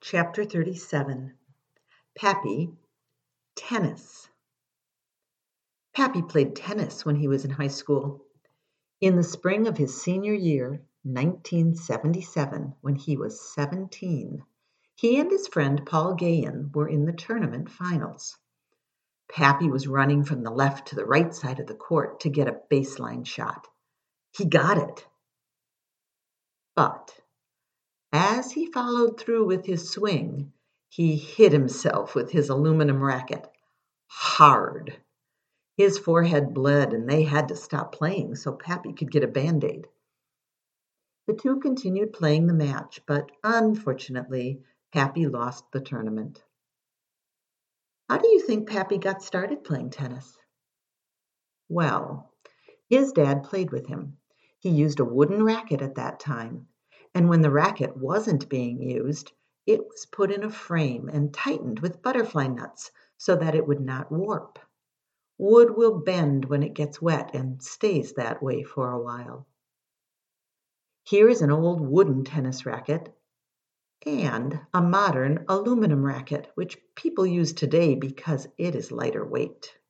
Chapter 37. Pappy, Tennis. Pappy played tennis when he was in high school. In the spring of his senior year, 1977, when he was 17, he and his friend Paul Gahan were in the tournament finals. Pappy was running from the left to the right side of the court to get a baseline shot. He got it. But as he followed through with his swing, he hit himself with his aluminum racket hard. His forehead bled and they had to stop playing so Pappy could get a Band-Aid. The two continued playing the match, but unfortunately, Pappy lost the tournament. How do you think Pappy got started playing tennis? Well, his dad played with him. He used a wooden racket at that time, and when the racket wasn't being used, it was put in a frame and tightened with butterfly nuts so that it would not warp. Wood will bend when it gets wet and stays that way for a while. Here is an old wooden tennis racket and a modern aluminum racket, which people use today because it is lighter weight.